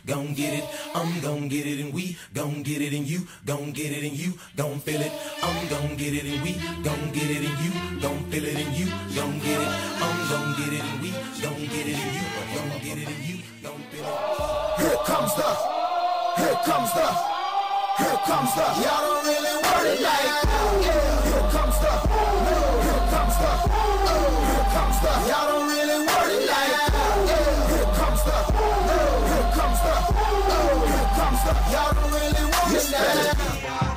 gon' get it. I'm gon' get it and we gon' get it and you gon' get it and you gon' feel it. I'm gon' get it and we gon' get it and you gon' feel it and you gon' get it. I'm gon' get it and we gon' get it and you gon' get it and you gon' feel it. Here comes the y'all don't really want it like that. Here comes the y'all don't really want it like that. Here comes the y'all don't really want it like that.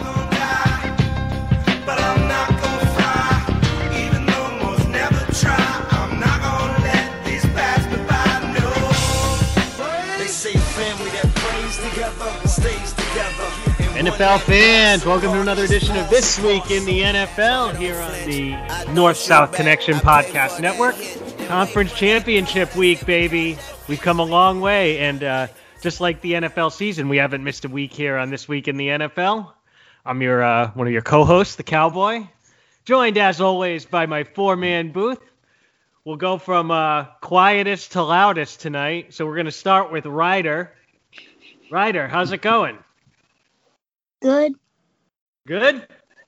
But I'm not gonna fly, even though most never try. I'm not gonna let this pass me by, no. They say family that prays together stays together. NFL fans, welcome to another edition of This Week in the NFL here on the North-South Connection Podcast Network. Conference Championship Week, baby. We've come a long way, and just like the NFL season, we haven't missed a week here on This Week in the NFL. I'm your one of your co-hosts, the Cowboy, joined as always by my four-man booth. We'll go from quietest to loudest tonight, so we're going to start with Ryder. Ryder, how's it going? Good. Good?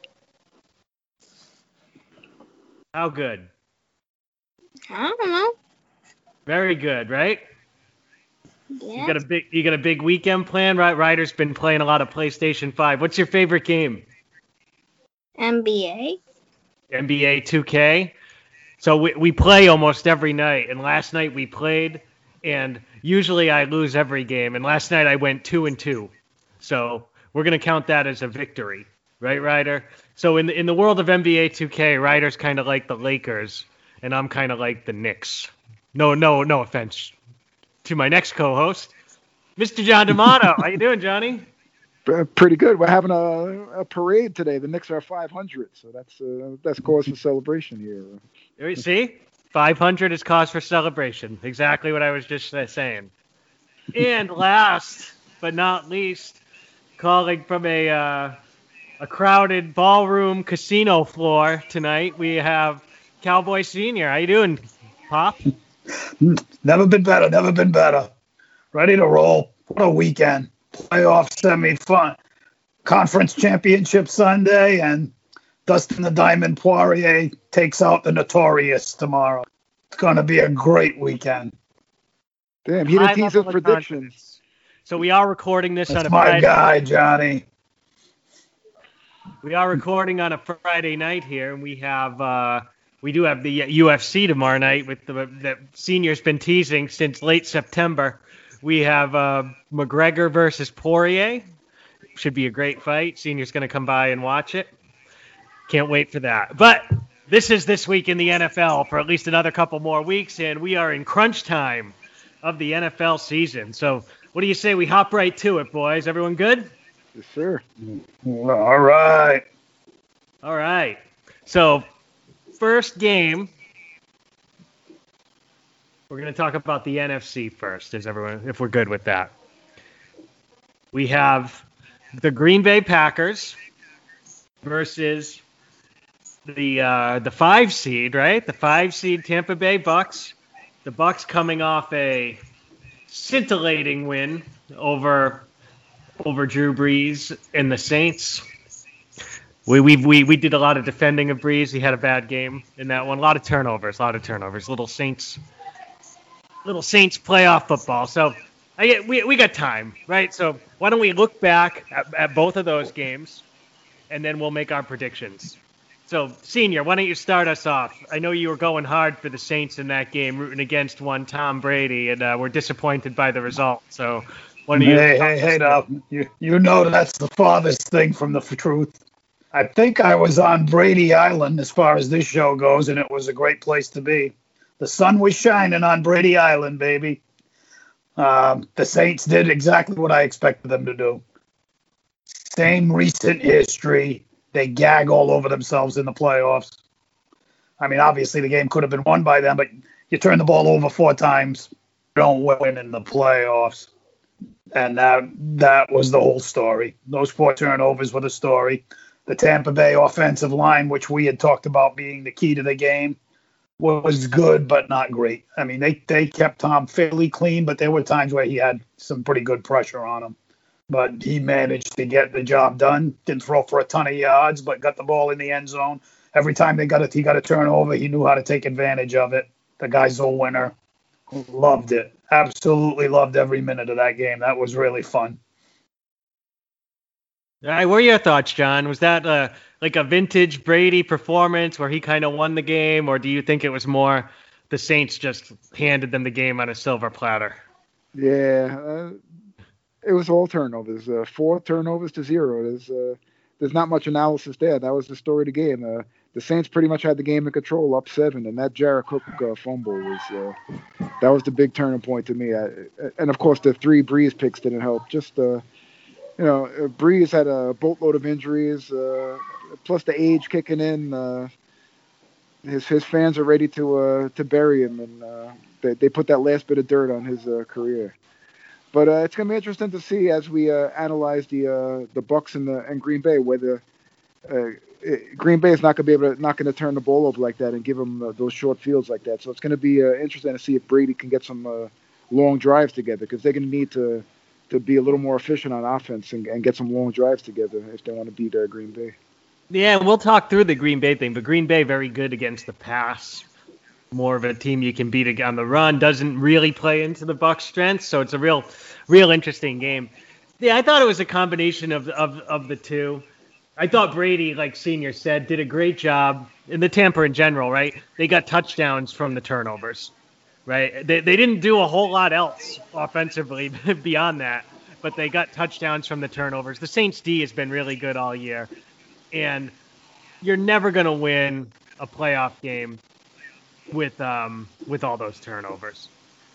How good? I don't know. Very good, right? Yeah. You got a big weekend plan, right? Ryder's been playing a lot of PlayStation 5. What's your favorite game? NBA. NBA 2K. So we play almost every night, and last night we played, and usually I lose every game, and last night I went 2-2. So we're going to count that as a victory, right, Ryder? So in the world of NBA 2K, Ryder's kind of like the Lakers, and I'm kind of like the Knicks. No offense to my next co-host, Mr. John D'Amato. How you doing, Johnny? Pretty good. We're having a parade today. The Knicks are 500, so that's cause for celebration here. See? 500 is cause for celebration. Exactly what I was just saying. And last but not least, calling from a crowded ballroom casino floor tonight, we have Cowboy Senior. How you doing, Pop? Never been better. Ready to roll. What a weekend. Playoff semi-fun. Conference Championship Sunday, and Dustin the Diamond Poirier takes out the Notorious tomorrow. It's going to be a great weekend. Damn, he didn't tease his predictions. So we are recording this on a Friday. Friday. My guy, Johnny. We are recording on a Friday night here, and we do have the UFC tomorrow night with the Senior's been teasing since late September. We have McGregor versus Poirier. Should be a great fight. Senior's going to come by and watch it. Can't wait for that. But this is This Week in the NFL for at least another couple more weeks, and we are in crunch time of the NFL season. So what do you say we hop right to it, boys? Everyone good? Yes, sir. All right. So first game, we're going to talk about the NFC first, if we're good with that. We have the Green Bay Packers versus the 5 seed, right? The 5 seed Tampa Bay Bucks. The Bucks coming off a scintillating win over Drew Brees and the Saints. We did a lot of defending of Brees. He had a bad game in that one. A lot of turnovers. Little Saints playoff football. So we got time, right? So why don't we look back at both of those games, and then we'll make our predictions. So, Senior, why don't you start us off? I know you were going hard for the Saints in that game, rooting against one Tom Brady, and we're disappointed by the result. So, why don't you? Hey, now you know that's the farthest thing from the truth. I think I was on Brady Island as far as this show goes, and it was a great place to be. The sun was shining on Brady Island, baby. The Saints did exactly what I expected them to do. Same recent history. They gag all over themselves in the playoffs. I mean, obviously the game could have been won by them, but you turn the ball over 4 times, you don't win in the playoffs. And that was the whole story. Those 4 turnovers were the story. The Tampa Bay offensive line, which we had talked about being the key to the game, was good, but not great. I mean, they kept Tom fairly clean, but there were times where he had some pretty good pressure on him. But he managed to get the job done. Didn't throw for a ton of yards, but got the ball in the end zone. Every time he got a turnover, he knew how to take advantage of it. The guy's a winner. Loved it. Absolutely loved every minute of that game. That was really fun. All right, what are your thoughts, John? Was that like a vintage Brady performance where he kind of won the game, or do you think it was more the Saints just handed them the game on a silver platter? Yeah, it was all turnovers. 4 turnovers to 0. There's not much analysis there. That was the story of the game. The Saints pretty much had the game in control, up 7, and that Jared Cook fumble was the big turning point to me. And of course, the 3 Breeze picks didn't help. Just Breeze had a boatload of injuries, plus the age kicking in. His fans are ready to bury him, and they put that last bit of dirt on his career. But it's gonna be interesting to see as we analyze the Bucs and Green Bay, whether Green Bay is not going to turn the ball over like that and give them those short fields like that. So it's going to be interesting to see if Brady can get some long drives together, because they're going to need to be a little more efficient on offense and get some long drives together if they want to beat Green Bay. Yeah, we'll talk through the Green Bay thing, but Green Bay very good against the pass. More of a team you can beat on the run. Doesn't really play into the Bucs' strengths, so it's a real interesting game. Yeah, I thought it was a combination of the two. I thought Brady, like Senior said, did a great job, in the Tampa in general, right? They got touchdowns from the turnovers, right? They didn't do a whole lot else offensively beyond that, but they got touchdowns from the turnovers. The Saints D has been really good all year, and you're never going to win a playoff game with all those turnovers.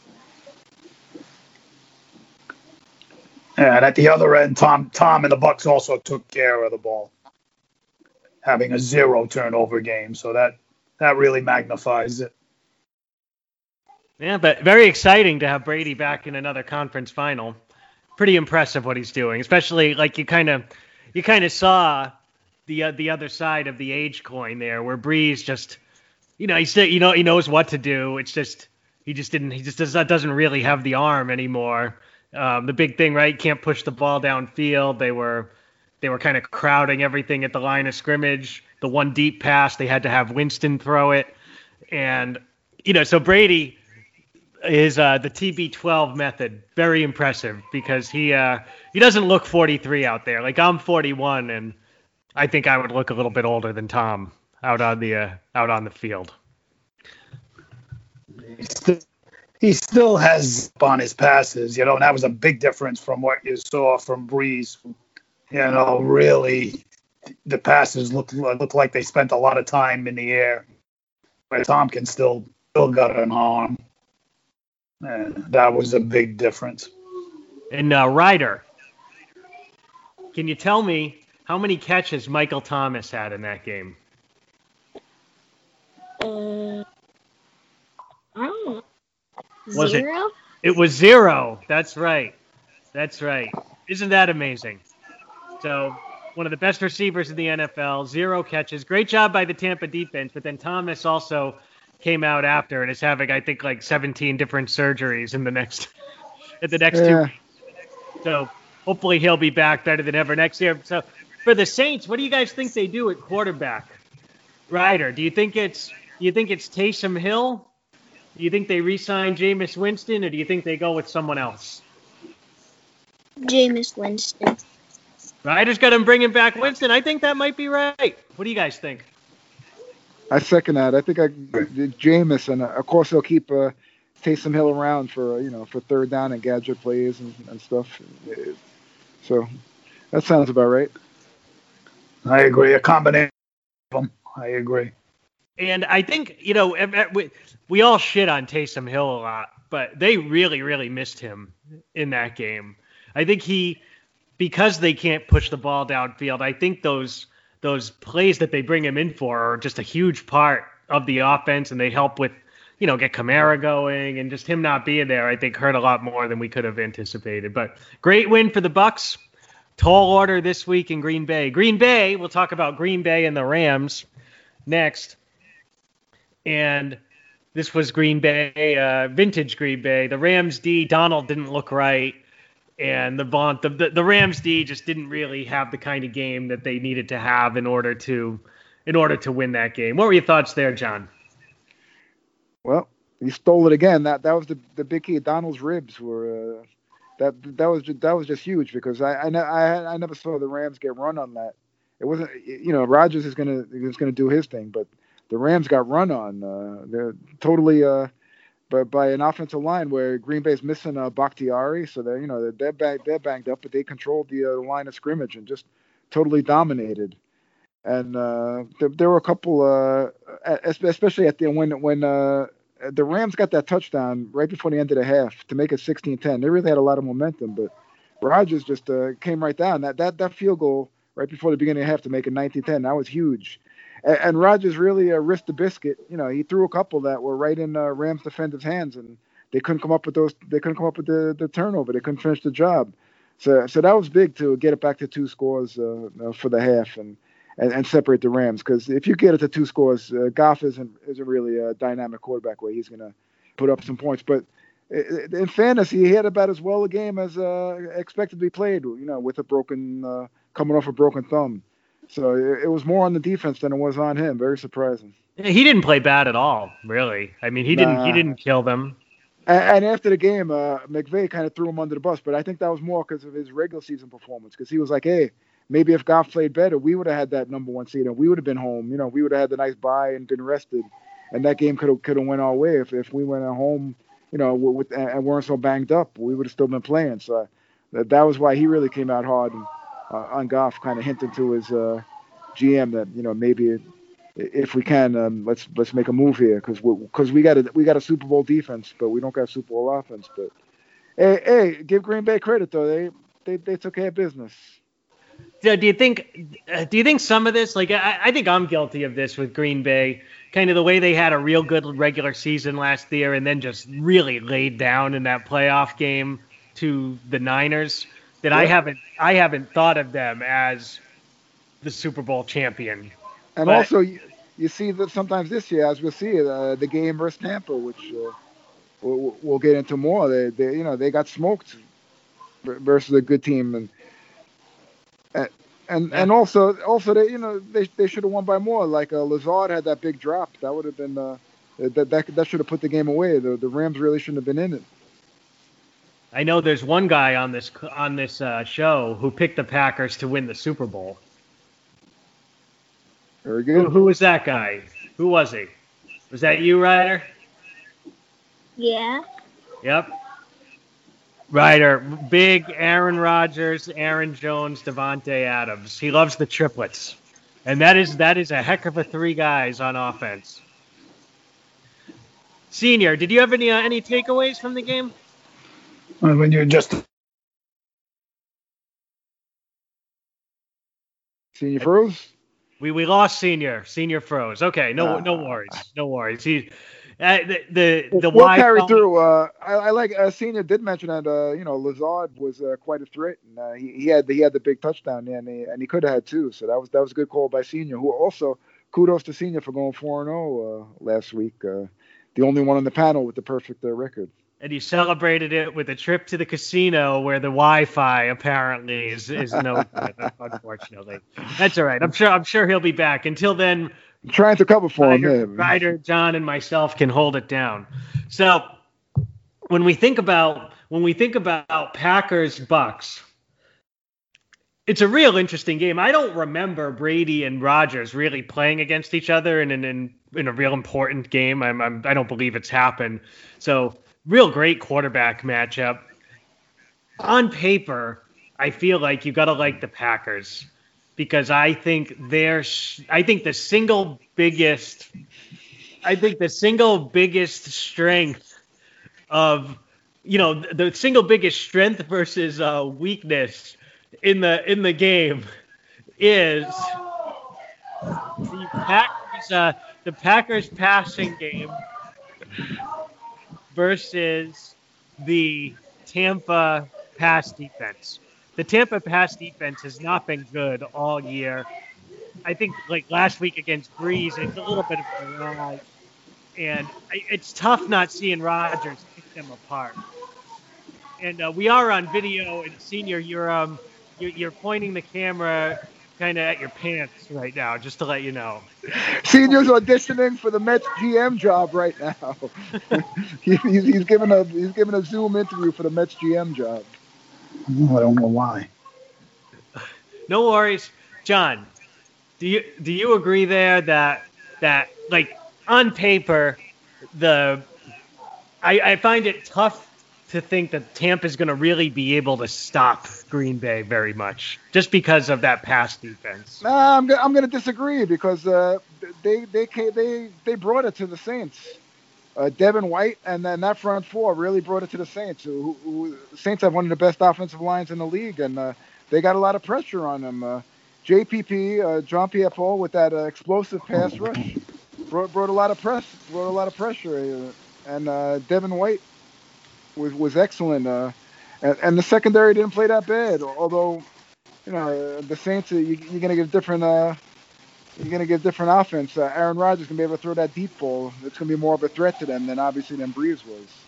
And at the other end, Tom and the Bucs also took care of the ball, having a 0 turnover game. So that really magnifies it. Yeah, but very exciting to have Brady back in another conference final. Pretty impressive what he's doing, especially like you kind of saw the other side of the age coin there, where Breeze just, he knows what to do. It's just he doesn't really have the arm anymore. The big thing, right? Can't push the ball downfield. They were kind of crowding everything at the line of scrimmage. The one deep pass, they had to have Winston throw it. And, so Brady is the TB12 method. Very impressive, because he doesn't look 43 out there. Like, I'm 41, and I think I would look a little bit older than Tom out on the field. He still has on his passes, and that was a big difference from what you saw from Breeze. Really, the passes look like they spent a lot of time in the air, but Tompkins still got an arm, and that was a big difference. And Ryder, can you tell me how many catches Michael Thomas had in that game? I don't know. Was 0? It was 0. That's right. Isn't that amazing? So, one of the best receivers in the NFL, 0 catches. Great job by the Tampa defense, but then Thomas also came out after and is having, I think, like 17 different surgeries in the next 2 weeks. So, hopefully he'll be back better than ever next year. So, for the Saints, what do you guys think they do at quarterback? Ryder, do you think it's Taysom Hill? Do you think they re-sign Jameis Winston, or do you think they go with someone else? Jameis Winston. Ryder's got him bringing back Winston. I think that might be right. What do you guys think? I second that. I think Jameis, and of course they'll keep Taysom Hill around for for third down and gadget plays and stuff. So that sounds about right. I agree. A combination of them. I agree. And I think, we all shit on Taysom Hill a lot, but they really, really missed him in that game. I think because they can't push the ball downfield, I think those plays that they bring him in for are just a huge part of the offense, and they help with, get Kamara going, and just him not being there, I think, hurt a lot more than we could have anticipated. But great win for the Bucs. Tall order this week in Green Bay. Green Bay, we'll talk about Green Bay and the Rams next. And This was Green Bay, vintage Green Bay. The Rams D, Donald didn't look right, and the Rams D just didn't really have the kind of game that they needed to have in order to win that game. What were your thoughts there, John? Well, he stole it again. That was the big key. Donald's ribs were that was just huge because I never saw the Rams get run on that. It wasn't, Rodgers is gonna do his thing, but the Rams got run on. They're totally by an offensive line where Green Bay's missing Bakhtiari, so they're banged up, but they controlled the line of scrimmage and just totally dominated. And there were a couple, especially at the when the Rams got that touchdown right before the end of the half to make it 16-10. They really had a lot of momentum, but Rodgers just came right down. That field goal right before the beginning of the half to make it 19-10, that was huge. And Rodgers really risked the biscuit. He threw a couple that were right in Rams defenders' hands, and they couldn't come up with those. They couldn't come up with the turnover. They couldn't finish the job. So that was big to get it back to 2 scores for the half and separate the Rams. Because if you get it to 2 scores, Goff isn't really a dynamic quarterback where he's going to put up some points. But in fairness, he had about as well a game as expected to be played. With a broken coming off a broken thumb. So it was more on the defense than it was on him. Very surprising. He didn't play bad at all, really. I mean, he didn't kill them. And after the game, McVay kind of threw him under the bus, but I think that was more because of his regular season performance. Because he was like, "Hey, maybe if Goff played better, we would have had that number 1 seed, and we would have been home. We would have had the nice bye and been rested, and that game could have went our way if we went at home, and weren't so banged up. We would have still been playing." So that was why he really came out hard on Goff, kind of hinting to his GM that maybe if we can, let's make a move here because we got a Super Bowl defense, but we don't got a Super Bowl offense. But hey, give Green Bay credit though, they took care of business. Do you think some of this, like I think I'm guilty of this with Green Bay, kind of the way they had a real good regular season last year and then just really laid down in that playoff game to the Niners. That yeah. I haven't thought of them as the Super Bowl champion. And also, you see that sometimes this year, as we'll see, the game versus Tampa, which we'll get into more. They got smoked versus a good team, and also they should have won by more. Like Lazard had that big drop, that would have been that should have put the game away. The Rams really shouldn't have been in it. I know there's one guy on this show who picked the Packers to win the Super Bowl. Very good. Who was that guy? Who was he? Was that you, Ryder? Yeah. Yep. Ryder, big Aaron Rodgers, Aaron Jones, Devontae Adams. He loves the triplets, and that is a heck of a 3 guys on offense. Senior, did you have any takeaways from the game? When you're just Senior froze. We lost Senior. Senior froze. Okay, no worries. He the we'll Wi-Fi carry through. I like Senior did mention that Lazard was quite a threat, and he had the big touchdown there, and he could have had 2. So that was a good call by Senior. Who also kudos to Senior for going 4-0 last week. The only one on the panel with the perfect record. And he celebrated it with a trip to the casino where the Wi-Fi apparently is no good, unfortunately. That's all right. I'm sure he'll be back. Until then, I'm trying to cover for him. Ryder, John, and myself can hold it down. So when we think about Packers Bucks, it's a real interesting game. I don't remember Brady and Rodgers really playing against each other in a real important game. I don't believe it's happened. So. Real great quarterback matchup. On paper, I feel like you got to like the Packers because I think the single biggest strength of the single biggest strength versus weakness in the game is the Packers passing game versus the Tampa pass defense. The Tampa pass defense has not been good all year. I think like last week against Breeze, it's a little bit of a lie. and it's tough not seeing Rodgers pick them apart. And we are on video, and Senior, you're pointing the camera kind of at your pants right now, just to let you know. Senior's auditioning for the Mets GM job right now. he's giving a Zoom interview for the Mets GM job. I don't know why. No worries, John. Do you agree there that like on paper, I find it tough to think that Tampa's going to really be able to stop Green Bay very much, just because of that pass defense. I'm going to disagree, because they brought it to the Saints. Devin White and then that front four really brought it to the Saints. Who Saints have one of the best offensive lines in the league, and they got a lot of pressure on them. JPP, John Pierre-Paul, with that explosive pass rush, brought a lot of pressure, and Devin White was excellent, and the secondary didn't play that bad. Although, the Saints, you're gonna get different offense. Aaron Rodgers can be able to throw that deep ball. It's gonna be more of a threat to them than Breeze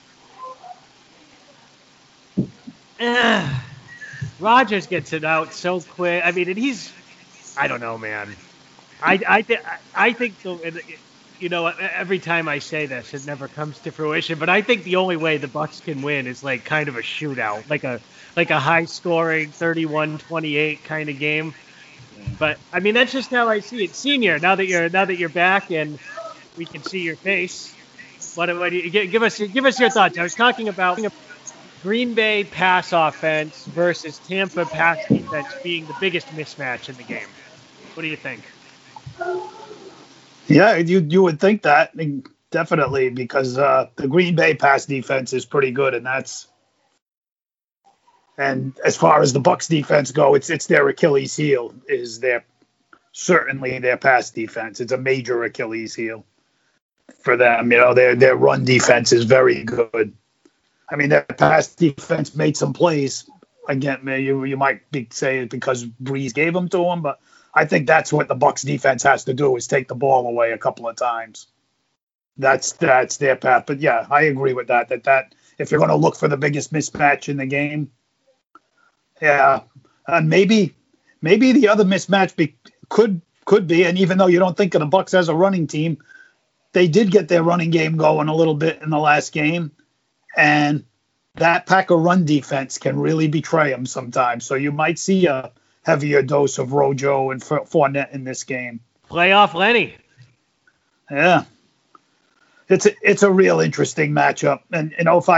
was. Rodgers gets it out so quick. I mean, and I don't know, man. I think so. Every time I say this, it never comes to fruition. But I think the only way the Bucs can win is like kind of a shootout, like a high-scoring 31-28 kind of game. But I mean, that's just how I see it. Senior, now that you're back and we can see your face, what do you give us your thoughts? I was talking about Green Bay pass offense versus Tampa pass defense being the biggest mismatch in the game. What do you think? Yeah, you would think that, definitely, because the Green Bay pass defense is pretty good, and as far as the Bucs defense go, it's their Achilles heel, is certainly their pass defense. It's a major Achilles heel for them. Their run defense is very good. I mean, their pass defense made some plays. Again, you might say it because Breeze gave them to them, but I think that's what the Bucs defense has to do, is take the ball away a couple of times. That's their path. But yeah, I agree with that if you're going to look for the biggest mismatch in the game, yeah, and maybe the other mismatch could be, and even though you don't think of the Bucs as a running team, they did get their running game going a little bit in the last game, and that Packer run defense can really betray them sometimes. So you might see a heavier dose of Rojo and Fournette in this game. Playoff Lenny. Yeah. It's a real interesting matchup. And,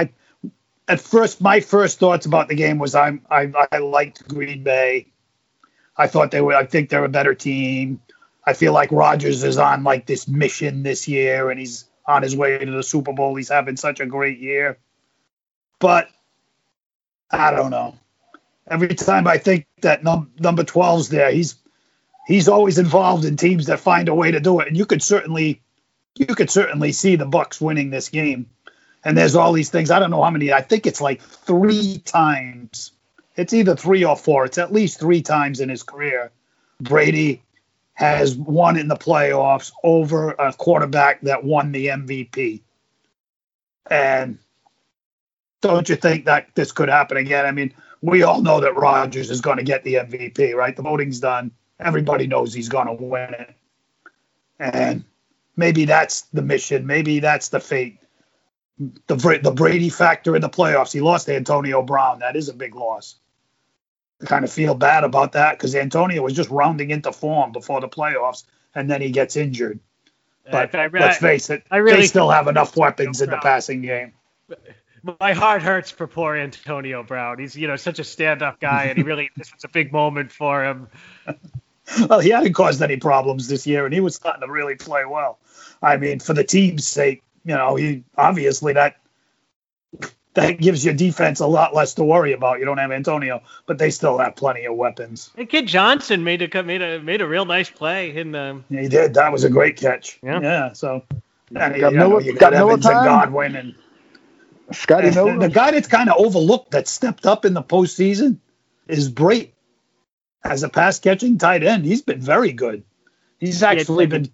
my first thoughts about the game was I liked Green Bay. I think they're a better team. I feel like Rodgers is on like this mission this year, and he's on his way to the Super Bowl. He's having such a great year. But I don't know. Every time I think that number 12's there, he's always involved in teams that find a way to do it. And you could certainly see the Bucs winning this game. And there's all these things. I don't know how many. I think it's like 3 times. It's either 3 or 4. It's at least 3 times in his career. Brady has won in the playoffs over a quarterback that won the MVP. And don't you think that this could happen again? I mean, we all know that Rodgers is going to get the MVP, right? The voting's done. Everybody knows he's going to win it. And maybe that's the mission. Maybe that's the fate. The Brady factor in the playoffs. He lost to Antonio Brown. That is a big loss. I kind of feel bad about that, because Antonio was just rounding into form before the playoffs, and then he gets injured. But let's face it, they still have enough weapons in the passing game. My heart hurts for poor Antonio Brown. He's, such a stand-up guy, and this was a big moment for him. Well, he hadn't caused any problems this year, and he was starting to really play well. I mean, for the team's sake, he obviously that gives your defense a lot less to worry about. You don't have Antonio, but they still have plenty of weapons. And Kid Johnson made a real nice play in the. Yeah, he did. That was a great catch. Yeah. So you got Evans and Godwin and Scotty Miller. The guy that's kind of overlooked that stepped up in the postseason is Brate. As a pass catching tight end, he's been very good. He's actually been.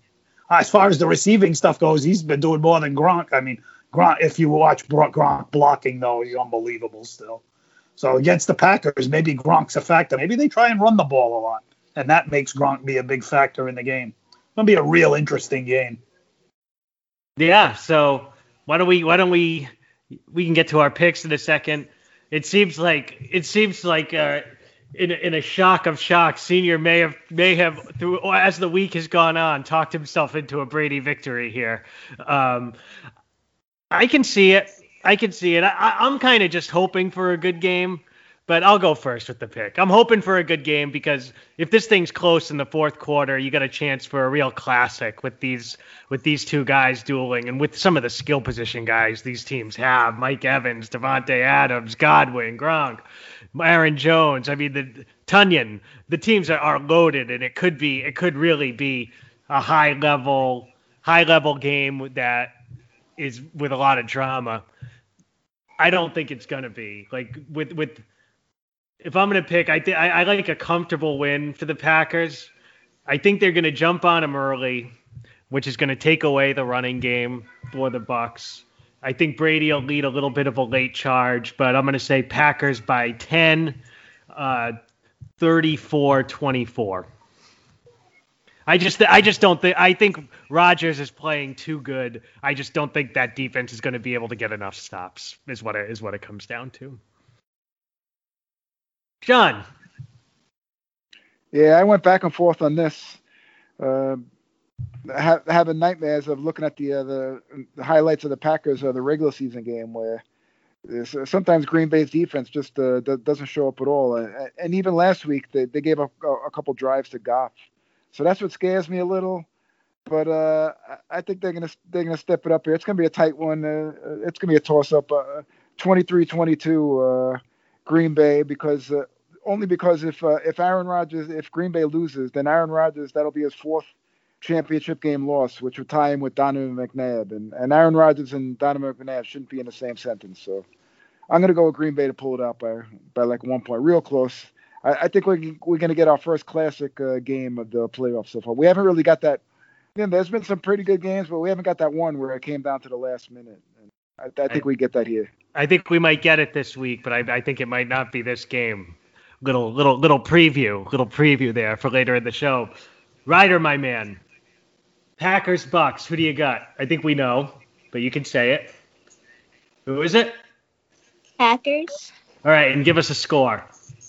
As far as the receiving stuff goes, he's been doing more than Gronk. I mean, Gronk, if you watch Gronk blocking, though, he's unbelievable still. So against the Packers, maybe Gronk's a factor. Maybe they try and run the ball a lot, and that makes Gronk be a big factor in the game. It's going to be a real interesting game. Yeah, so why don't we can get to our picks in a second. It seems like in a shock of shocks, Senior may have through as the week has gone on talked himself into a Brady victory here. I can see it. I'm kind of just hoping for a good game, but I'll go first with the pick. I'm hoping for a good game because if this thing's close in the fourth quarter, you got a chance for a real classic with these two guys dueling and with some of the skill position guys these teams have: Mike Evans, Devontae Adams, Godwin, Gronk, Aaron Jones. I mean, Tunyon. The teams are loaded, and it could really be a high level game that is with a lot of drama. I don't think it's gonna be like with. If I'm gonna pick, I like a comfortable win for the Packers. I think they're gonna jump on them early, which is gonna take away the running game for the Bucs. I think Brady will lead a little bit of a late charge, but I'm gonna say Packers by 10, 34-24. I just don't think. I think Rodgers is playing too good. I just don't think that defense is going to be able to get enough stops. Is what it comes down to. John. Yeah, I went back and forth on this. Having nightmares of looking at the highlights of the Packers or the regular season game where sometimes Green Bay's defense just doesn't show up at all. And even last week they gave up a couple drives to Goff. So that's what scares me a little, but I think they're gonna step it up here. It's gonna be a tight one. It's gonna be a toss up, 23-22 Green Bay because if Aaron Rodgers, if Green Bay loses, then Aaron Rodgers, that'll be his fourth championship game loss, which would tie him with Donovan McNabb, and Aaron Rodgers and Donovan McNabb shouldn't be in the same sentence. So I'm gonna go with Green Bay to pull it out by like 1 point, real close. I think we're going to get our first classic game of the playoffs so far. We haven't really got that. There's been some pretty good games, but we haven't got that one where it came down to the last minute. And I think we get that here. I think we might get it this week, but I think it might not be this game. Little preview there for later in the show. Ryder, my man. Packers, Bucs. Who do you got? I think we know, but you can say it. Who is it? Packers. All right, and give us a score.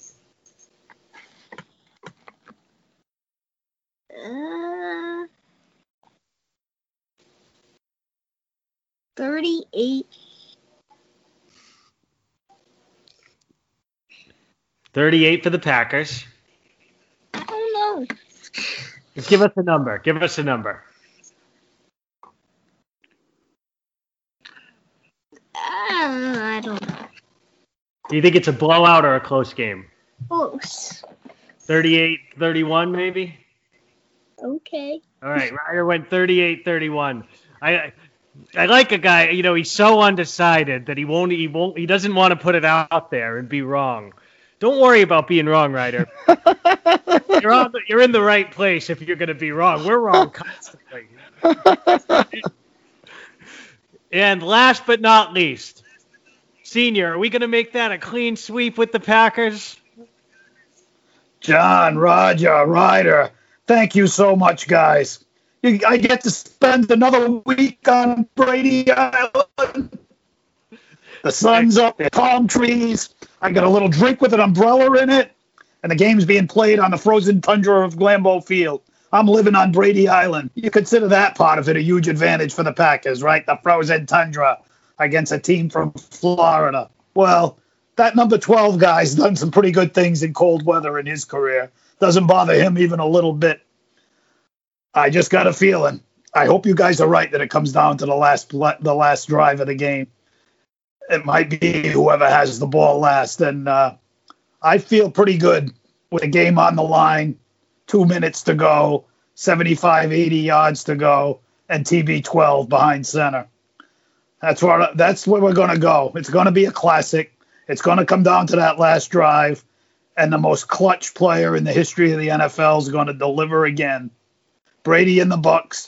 38. 38 for the Packers. Oh no. Just give us a number. I don't know. Do you think it's a blowout or a close game? Close. 38-31 maybe? Okay. All right, Ryder went 38-31. I like a guy, he's so undecided that he doesn't want to put it out there and be wrong. Don't worry about being wrong, Ryder. You're in the right place if you're going to be wrong. We're wrong constantly. And last but not least, Senior, are we going to make that a clean sweep with the Packers? John, Roger, Ryder, thank you so much, guys. I get to spend another week on Brady Island. The sun's up, the palm trees. I got a little drink with an umbrella in it, and the game's being played on the frozen tundra of Lambeau Field. I'm living on Brady Island. You consider that part of it a huge advantage for the Packers, right? The frozen tundra against a team from Florida. Well, that number 12 guy's done some pretty good things in cold weather in his career. Doesn't bother him even a little bit. I just got a feeling. I hope you guys are right that it comes down to the last drive of the game. It might be whoever has the ball last. And I feel pretty good with the game on the line, 2 minutes to go, 75, 80 yards to go, and TB12 behind center. That's where we're going to go. It's going to be a classic. It's going to come down to that last drive, and the most clutch player in the history of the NFL is going to deliver again. Brady and the Bucs,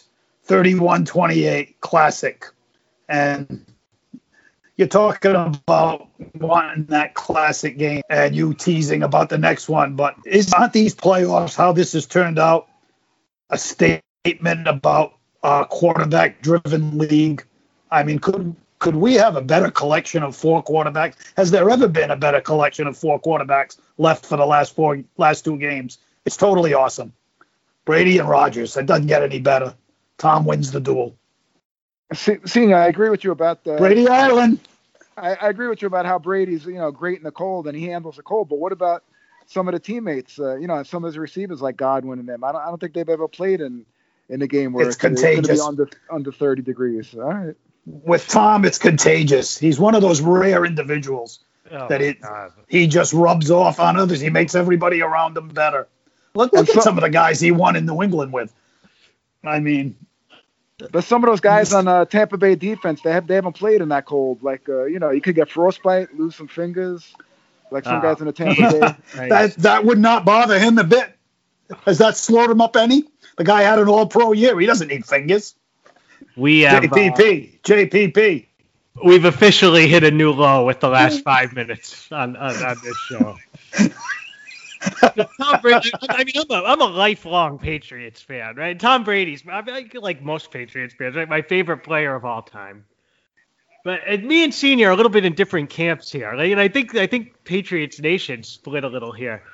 31-28, classic. And you're talking about wanting that classic game and you teasing about the next one. But aren't these playoffs, how this has turned out, a statement about a quarterback-driven league? I mean, could we have a better collection of 4 quarterbacks? Has there ever been a better collection of 4 quarterbacks left for the last 2 games? It's totally awesome. Brady and Rodgers. It doesn't get any better. Tom wins the duel. See, I agree with you about the Brady Island. I agree with you about how Brady's, great in the cold and he handles the cold. But what about some of the teammates? Some of his receivers like Godwin and them. I don't think they've ever played in a game where it's contagious. Going to be under 30 degrees. All right. With Tom, it's contagious. He's one of those rare individuals he just rubs off on others. He makes everybody around him better. Look at some of the guys he won in New England with. I mean, but some of those guys on Tampa Bay defense, they haven't played in that cold. Like you could get frostbite, lose some fingers, like some guys in the Tampa Bay. that would not bother him a bit. Has that slowed him up any? The guy had an All-Pro year. He doesn't need fingers. We have JPP. We've officially hit a new low with the last 5 minutes on this show. Tom Brady. I mean, I'm a lifelong Patriots fan, right? Tom Brady's, like most Patriots fans, right? My favorite player of all time. But me and Senior are a little bit in different camps here, and I think Patriots Nation split a little here.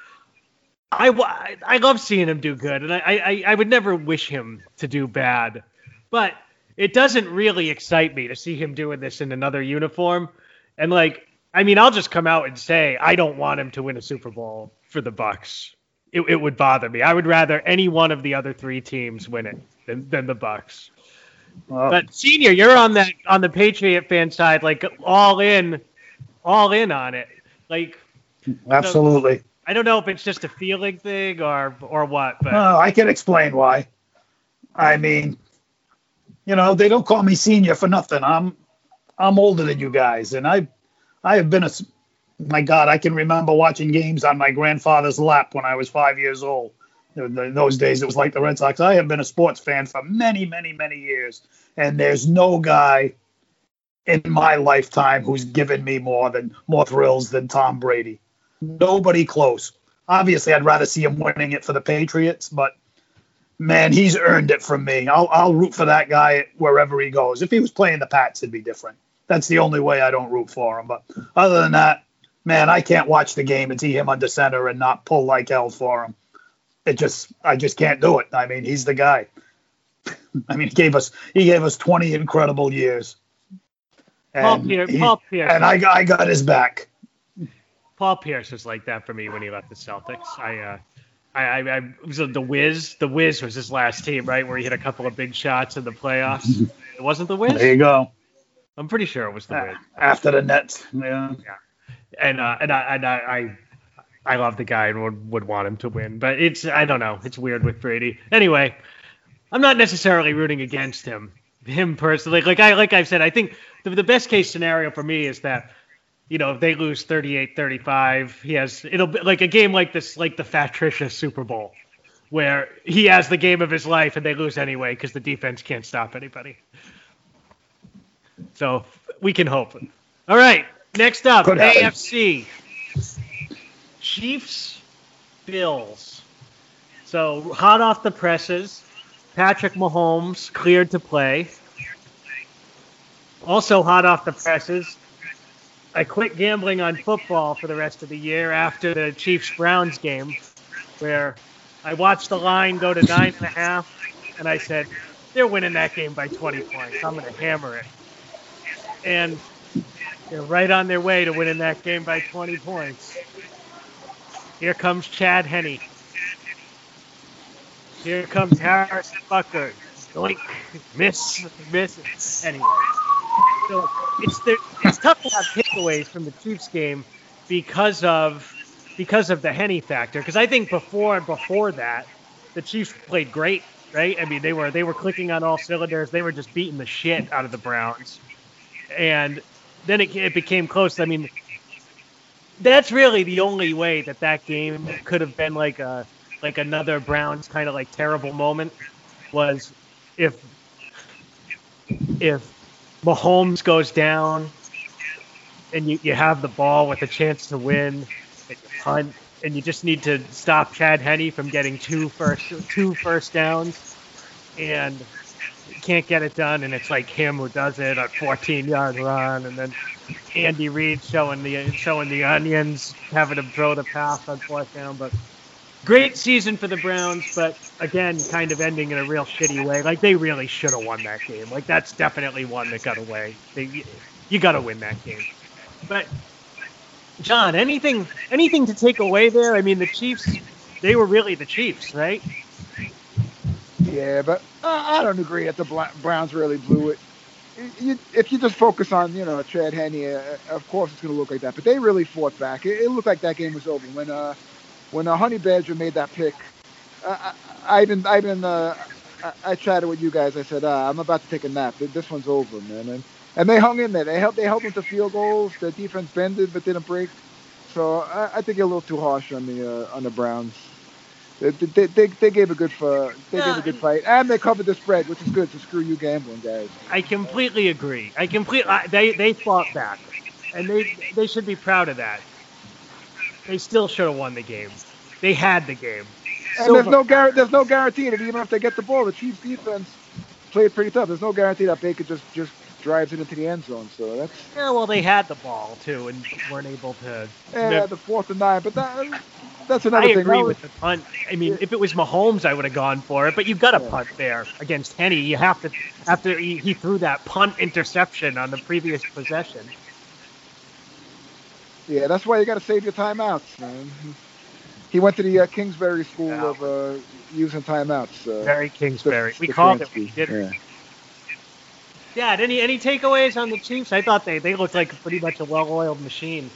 I love seeing him do good, and I would never wish him to do bad, but it doesn't really excite me to see him doing this in another uniform. And I'll just come out and say I don't want him to win a Super Bowl for the Bucs. It would bother me. I would rather any one of the other 3 teams win it than the Bucs. But Senior, you're on the Patriot fan side, all in on it. Absolutely. I don't know if it's just a feeling thing or what, but I can explain why. I mean, they don't call me Senior for nothing. I'm older than you guys, and I have been my God, I can remember watching games on my grandfather's lap when I was 5 years old. In those days, it was like the Red Sox. I have been a sports fan for many, many, many years, and there's no guy in my lifetime who's given me more thrills than Tom Brady. Nobody close. Obviously, I'd rather see him winning it for the Patriots, but man, he's earned it from me. I'll root for that guy wherever he goes. If he was playing the Pats, it'd be different. That's the only way I don't root for him. But other than that, man, I can't watch the game and see him under center and not pull like hell for him. I just can't do it. I mean, he's the guy. I mean, he gave us 20 incredible years. Paul Pierce. And I got his back. Paul Pierce was like that for me when he left the Celtics. I was the Wiz. The Wiz was his last team, right, where he hit a couple of big shots in the playoffs. It wasn't the Wiz? There you go. I'm pretty sure it was the Wiz. After the Nets. Yeah. And I love the guy and would want him to win, but I don't know. It's weird with Brady. Anyway, I'm not necessarily rooting against him personally. Like I've said, I think the best case scenario for me is that, if they lose 38-35, it'll be like a game like this, like the Fat Tricia Super Bowl, where he has the game of his life and they lose anyway because the defense can't stop anybody. So we can hope. All right, next up, AFC. Chiefs, Bills. So hot off the presses, Patrick Mahomes cleared to play. Also hot off the presses, I quit gambling on football for the rest of the year after the Chiefs-Browns game, where I watched the line go to 9.5, and I said, they're winning that game by 20 points. I'm going to hammer it. And they're right on their way to winning that game by 20 points. Here comes Chad Henne. Here comes Harrison Butker. Doink, miss. Anyway, so it's tough to have takeaways from the Chiefs game because of the Henne factor. Because I think before that, the Chiefs played great, right? I mean, they were clicking on all cylinders. They were just beating the shit out of the Browns, and then it became close. I mean, that's really the only way that game could have been like another Browns kind of like terrible moment was if if Mahomes goes down and you have the ball with a chance to win, and you punt, and you just need to stop Chad Henne from getting two first downs, and you can't get it done, and it's like him who does it, a 14-yard run, and then Andy Reid showing the onions, having him throw the pass on fourth down. But great season for the Browns, but again, kind of ending in a real shitty way. Like, they really should have won that game. Like, that's definitely one that got away. You got to win that game. But John, anything to take away there? I mean, the Chiefs, they were really the Chiefs, right? Yeah, but I don't agree that the Browns really blew it. If you just focus on, Chad Henne, of course it's going to look like that. But they really fought back. It looked like that game was over when Honey Badger made that pick. I chatted with you guys. I said, I'm about to take a nap. This one's over, man. And they hung in there. They held them to field goals. The defense bended but didn't break. So I think you're a little too harsh on the Browns. They gave a good fight, and they covered the spread, which is good. So screw you gambling guys. I completely agree. They fought back, and they should be proud of that. They still should have won the game. They had the game. And there's no guarantee that even if they get the ball, the Chiefs defense played pretty tough. There's no guarantee that Baker just drives it into the end zone. So that's they had the ball too and weren't able to. Yeah, the 4th and 9, but that's another thing. I agree with the punt. I mean, if it was Mahomes, I would have gone for it. But you've got to punt there against Henne. You have to after he threw that punt interception on the previous possession. Yeah, that's why you got to save your timeouts, man. He went to the Kingsbury School of using timeouts. Very Kingsbury. We called it. We did. Yeah. Yeah. Any takeaways on the Chiefs? I thought they looked like pretty much a well-oiled machine.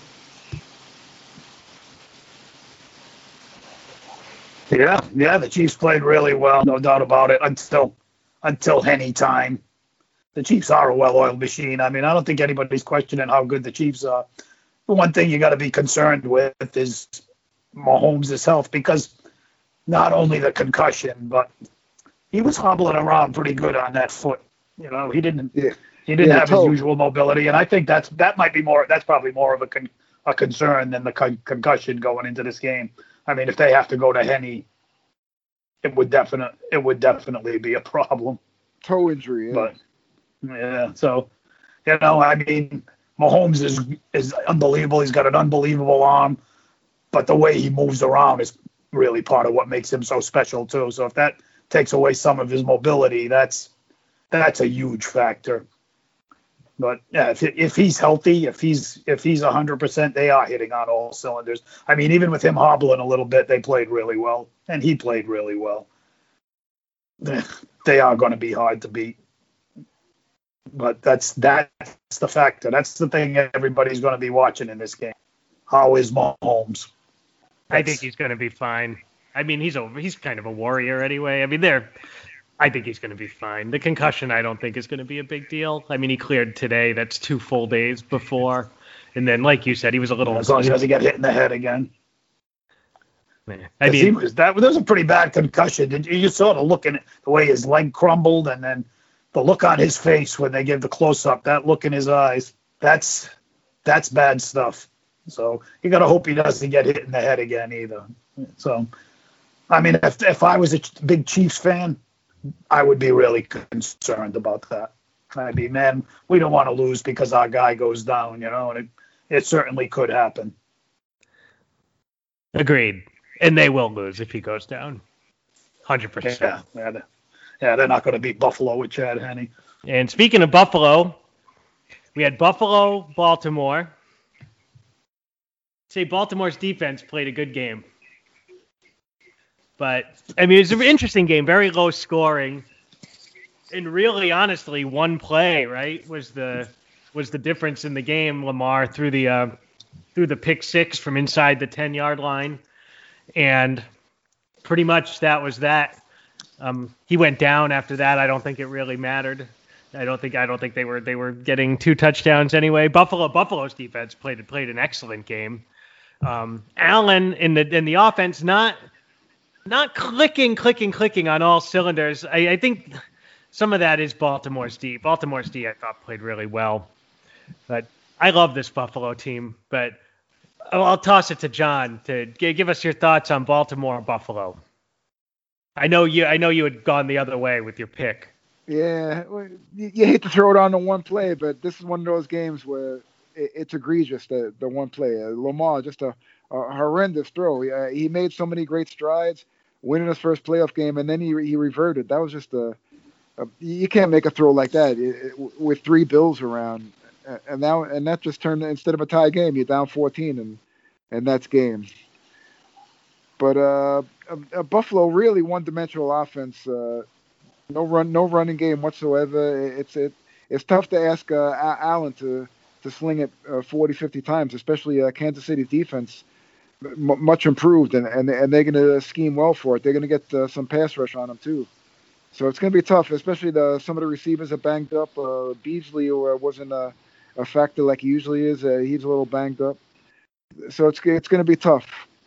Yeah, the Chiefs played really well, no doubt about it, until Henne time. The Chiefs are a well-oiled machine. I mean, I don't think anybody's questioning how good the Chiefs are. The one thing you got to be concerned with is Mahomes' health, because not only the concussion, but he was hobbling around pretty good on that foot. He didn't have his usual mobility, and I think that's probably more of a concern than the concussion going into this game. I mean, if they have to go to Henne, it would definitely be a problem. Toe injury, yeah. But yeah, so I mean, Mahomes is unbelievable. He's got an unbelievable arm, but the way he moves around is really part of what makes him so special too. So if that takes away some of his mobility, that's a huge factor. But yeah, if he's healthy, if he's 100%, they are hitting on all cylinders. I mean, even with him hobbling a little bit, they played really well, and he played really well. They are going to be hard to beat. But that's the factor. That's the thing everybody's going to be watching in this game. How is Mahomes? I think he's going to be fine. I mean, he's kind of a warrior anyway. I mean, I think he's going to be fine. The concussion, I don't think, is going to be a big deal. I mean, he cleared today. That's 2 full days before. And then, like you said, he was a little... As long as he doesn't get hit in the head again. I mean... That was a pretty bad concussion. You sort of looking at the way his leg crumbled, and then the look on his face when they give the close-up, that look in his eyes, that's bad stuff. So you got to hope he doesn't get hit in the head again either. So, I mean, if I was a big Chiefs fan, I would be really concerned about that. I mean, man, we don't want to lose because our guy goes down, and it certainly could happen. Agreed. And they will lose if he goes down. 100%. Yeah, they're not going to beat Buffalo with Chad Henne. And speaking of Buffalo, we had Buffalo, Baltimore. Say Baltimore's defense played a good game. But, I mean, it was an interesting game, very low scoring. And really, honestly, one play, right, was the difference in the game. Lamar threw the pick six from inside the 10-yard line. And pretty much that was that. He went down after that. I don't think it really mattered. I don't think they were getting 2 touchdowns anyway. Buffalo's defense played an excellent game. Allen in the offense not clicking on all cylinders. I think some of that is Baltimore's D. Baltimore's D, I thought, played really well. But I love this Buffalo team. But I'll toss it to John to give us your thoughts on Baltimore and Buffalo. I know you had gone the other way with your pick. Yeah, well, you hate to throw it on the one play, but this is one of those games where it's egregious, the one play. Lamar, just a horrendous throw. He made so many great strides, winning his first playoff game, and then he reverted. That was just you can't make a throw like that with 3 Bills around, and that just turned, instead of a tie game, you're down 14, and that's game. But Buffalo, really one-dimensional offense. No running game whatsoever. It's tough to ask Allen to sling it 40, 50 times, especially Kansas City's defense, much improved, and they're going to scheme well for it. They're going to get some pass rush on them too. So it's going to be tough, especially some of the receivers are banged up. Beasley wasn't a factor like he usually is. He's a little banged up. So it's going to be tough.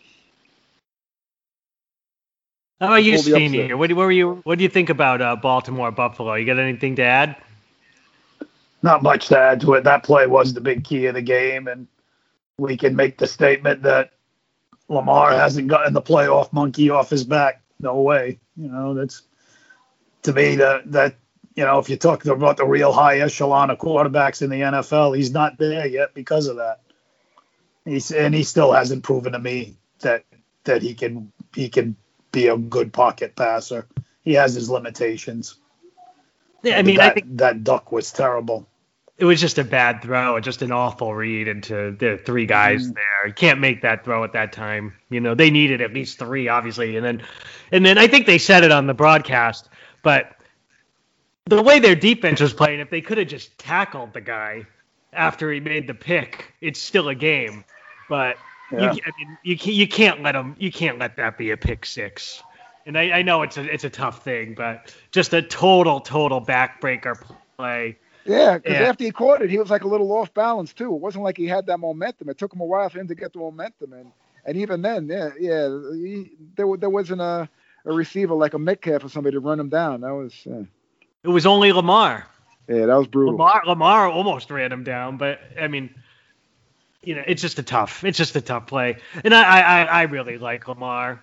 How about you, Senior? What do you think about Baltimore, Buffalo? You got anything to add? Not much to add to it. That play was the big key of the game, and we can make the statement that Lamar hasn't gotten the playoff monkey off his back. No way. That's, to me, that if you talk about the real high echelon of quarterbacks in the NFL, he's not there yet because of that. He still hasn't proven to me that he can be a good pocket passer. He has his limitations. Yeah, I mean, I think that duck was terrible. It was just a bad throw, just an awful read into the 3 guys there. You can't make that throw at that time. They needed at least 3, obviously, and then I think they said it on the broadcast, but the way their defense was playing, if they could have just tackled the guy after he made the pick, it's still a game. But yeah. You can't let that be a pick 6. And I know it's a tough thing, but just a total backbreaker play. Yeah, because after he caught it, he was like a little off balance too. It wasn't like he had that momentum. It took him a while for him to get the momentum, and even then, there wasn't a receiver like a Metcalf or somebody to run him down. That was. It was only Lamar. Yeah, that was brutal. Lamar almost ran him down, but I mean, it's just a tough play, and I really like Lamar.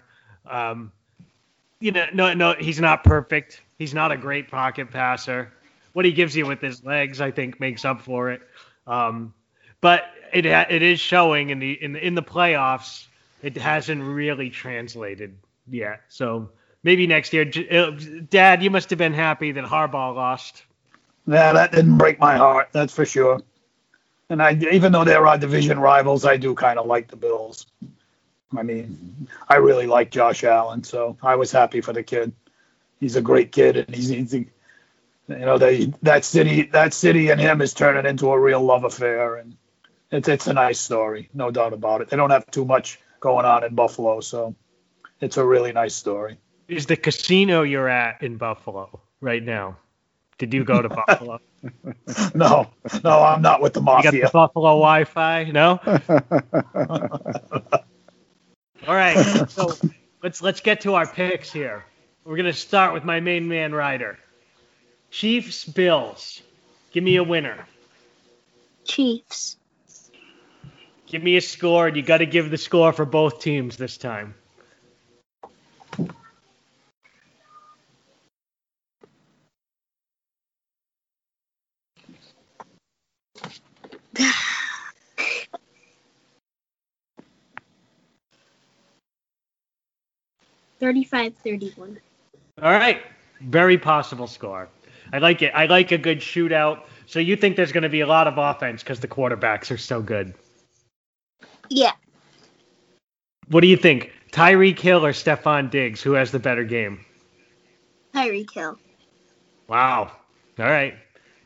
No, he's not perfect. He's not a great pocket passer. What he gives you with his legs, I think, makes up for it. But it is showing in the playoffs. It hasn't really translated yet. So maybe next year. Dad, you must have been happy that Harbaugh lost. Yeah, that didn't break my heart. That's for sure. And even though they're our division rivals, I do kind of like the Bills. I mean, I really like Josh Allen, so I was happy for the kid. He's a great kid, and he's that city and him is turning into a real love affair, and it's a nice story, no doubt about it. They don't have too much going on in Buffalo, so it's a really nice story. Is the casino you're at in Buffalo right now? Did you go to Buffalo? No, I'm not with the mafia. You got the Buffalo Wi-Fi? No. All right, so let's get to our picks here. We're gonna start with my main man, Ryder. Chiefs, Bills. Give me a winner. Chiefs. Give me a score. You got to give the score for both teams this time. $35-31. All right. Very possible score. I like it. I like a good shootout. So you think there's going to be a lot of offense because the quarterbacks are so good? Yeah. What do you think? Tyreek Hill or Stephon Diggs? Who has the better game? Tyreek Hill. Wow. All right.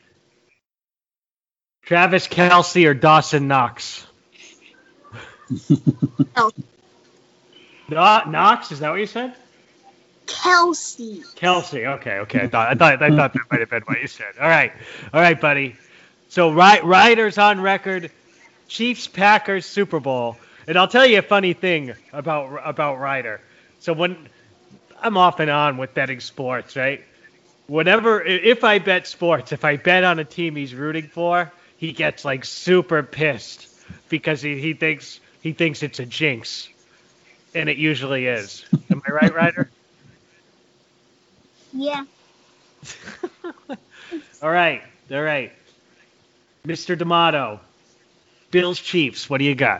Travis Kelce or Dawson Knox? Oh. Knox? Is that what you said? Kelce. Okay. I thought that might have been what you said. All right, buddy. So Riders on record, Chiefs Packers Super Bowl, and I'll tell you a funny thing about Ryder. So when I'm off and on with betting sports, right? whenever if I bet sports, if I bet on a team he's rooting for, he gets like super pissed because he thinks it's a jinx, and it usually is. Am I right, Ryder? Yeah. All right. Mr. D'Amato, Bills Chiefs. What do you got?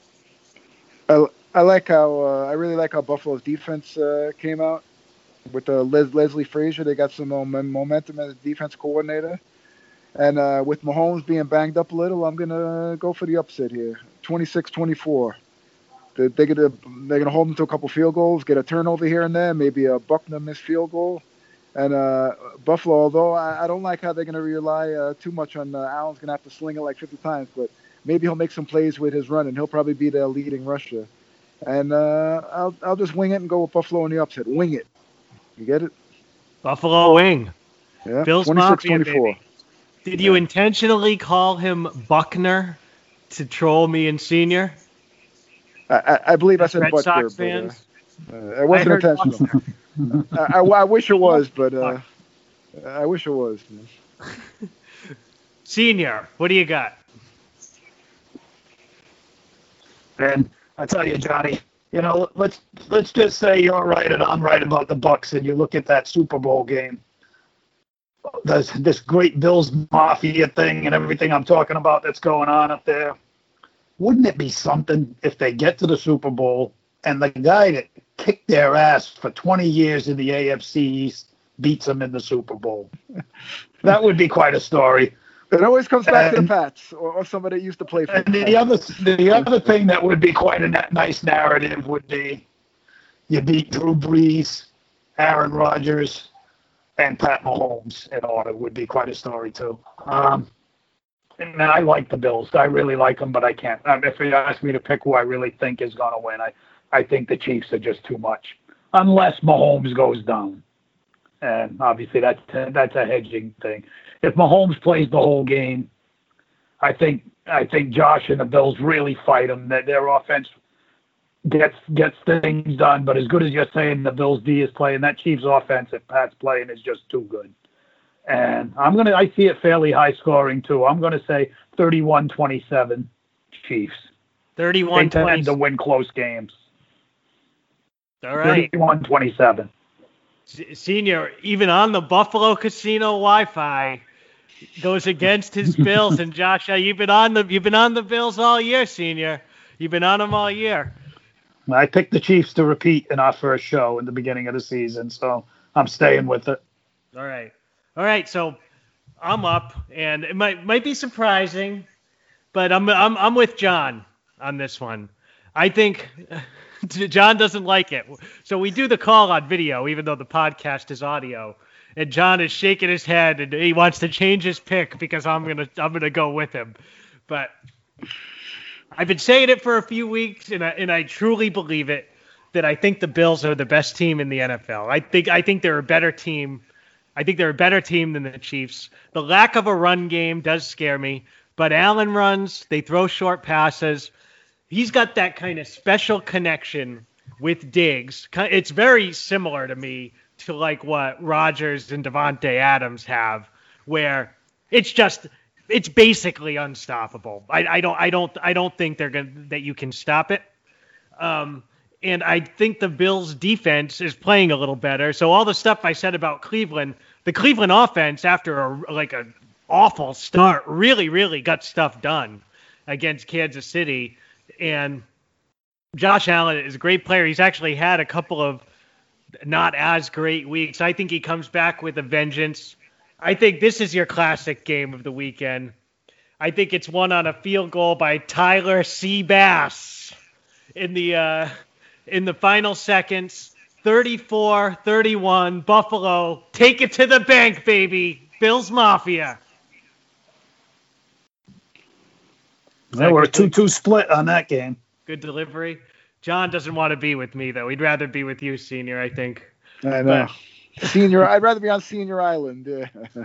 I like how I really like how Buffalo's defense came out with Leslie Frazier. They got some momentum as a defense coordinator, and with Mahomes being banged up a little, I'm gonna go for the upset here, 26-24. They're gonna hold them to a couple field goals, get a turnover here and there, maybe a Buckner missed field goal, and Buffalo. Although I don't like how they're gonna rely too much on Allen's gonna have to sling it like 50 times, but maybe he'll make some plays with his run, and he'll probably be their leading rusher. And I'll just wing it and go with Buffalo in the upset. Wing it. You get it? Buffalo wing. Yeah. Bills 26-24. Did you intentionally call him Buckner to troll me and Senior? I believe I said Red Butker, Sox but fans? it wasn't intentional. I wish it was, but I wish it was. Senior, what do you got? And I tell you, Johnny, let's just say you're right and I'm right about the Bucks, and you look at that Super Bowl game. This great Bills Mafia thing and everything I'm talking about that's going on up there. Wouldn't it be something if they get to the Super Bowl and the guy that kicked their ass for 20 years in the AFC East beats them in the Super Bowl? That would be quite a story. It always comes back to the Pats or somebody that used to play for and the other thing that would be quite a nice narrative would be you beat Drew Brees, Aaron Rodgers, and Pat Mahomes in order. Would be quite a story too. And I like the Bills. I really like them, but I can't. If you ask me to pick who I really think is going to win, I think the Chiefs are just too much, unless Mahomes goes down. And obviously that's a hedging thing. If Mahomes plays the whole game, I think Josh and the Bills really fight him. That their offense gets things done. But as good as you're saying the Bills D is playing, that Chiefs offense if Pat's playing is just too good. And I see it fairly high scoring too. I'm gonna say 31-27 Chiefs. 31. They tend to win close games. All right. 31-27. Senior, even on the Buffalo Casino Wi-Fi, goes against his Bills. And Josh, you've been on the Bills all year, Senior. You've been on them all year. I picked the Chiefs to repeat in our first show in the beginning of the season, so I'm staying with it. All right. So I'm up, and it might be surprising, but I'm with John on this one. I think John doesn't like it. So we do the call on video, even though the podcast is audio. And John is shaking his head, and he wants to change his pick because I'm gonna go with him. But I've been saying it for a few weeks, and I truly believe it, that I think the Bills are the best team in the NFL. I think they're a better team. I think they're a better team than the Chiefs. The lack of a run game does scare me, but Allen runs, they throw short passes. He's got that kind of special connection with Diggs. It's very similar to me to like what Rodgers and Devontae Adams have, where it's basically unstoppable. I don't think that you can stop it. And I think the Bills defense is playing a little better. So all the stuff I said about Cleveland, the Cleveland offense after an awful start really, really got stuff done against Kansas City. And Josh Allen is a great player. He's actually had a couple of not as great weeks. I think he comes back with a vengeance. I think this is your classic game of the weekend. I think it's won on a field goal by Tyler Seabass in the final seconds. 34-31, Buffalo. Take it to the bank, baby. Bills Mafia. We're a 2-2 split on that game. Good delivery. John doesn't want to be with me, though. He'd rather be with you, Senior, I think. I know. Senior, I'd rather be on Senior Island. Yeah.